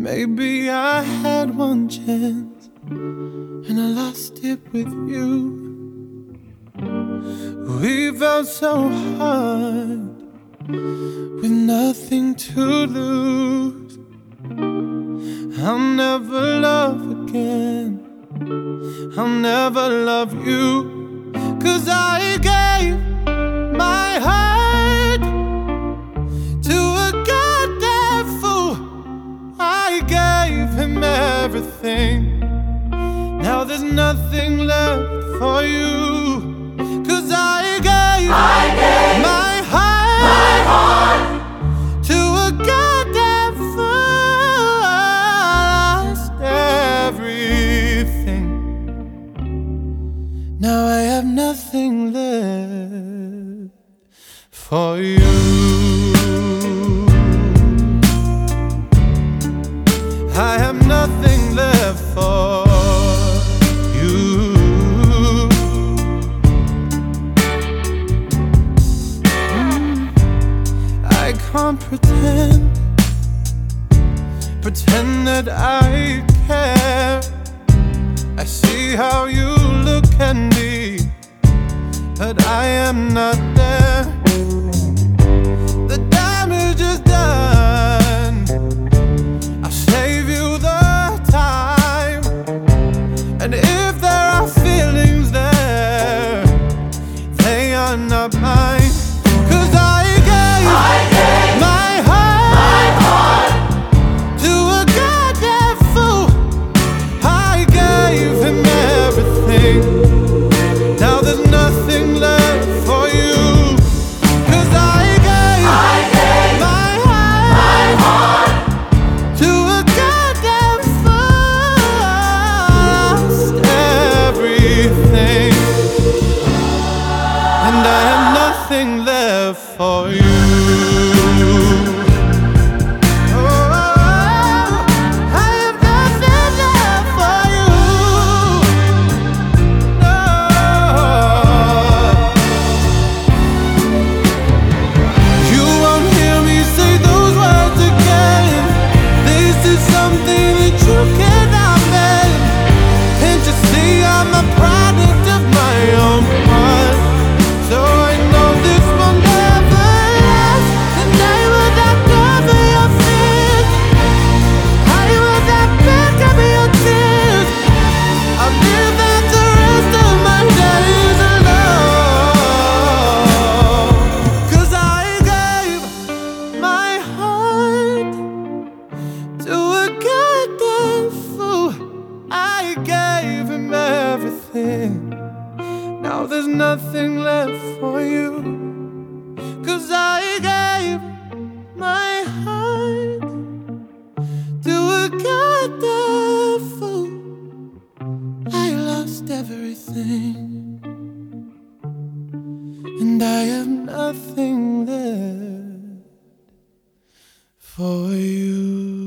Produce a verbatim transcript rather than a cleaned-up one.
Maybe I had one chance and I lost it with you. We felt so hard with nothing to lose. I'll never love again, I'll never love you, 'cause I gave my heart to a goddamn fool. I gave him everything. Now there's nothing left for you, 'cause I gave, I gave my heart, my heart to a goddamn fool. I lost everything. Now I have nothing left for you. I have nothing left for you. Mm. I can't pretend, pretend that I care. I see how you look at me, but I am not there. The damage is done, I'll save you the time. And if there are feelings there, they are not mine, 'cause I gave, I gave my heart, my heart to a goddamn fool. I gave him everything. Now there's nothing left for you, 'cause I gave, I gave my heart, my heart to a goddamn fool. Lost everything, and I have nothing left for you. Oh, I have nothing left for you. No. You won't hear me say those words again. This is something that you cannot mend. Can't you see I'm a product of my own heart? So I know this will never last, and I will not cover your fears. I will not pick up your tears. I'll live out the rest of my days alone, 'cause I gave my heart to a goddamn fool. I gave him everything. Now there's nothing left for you, 'cause I gave my heart to a goddamn fool. I lost everything, and I have nothing left for you.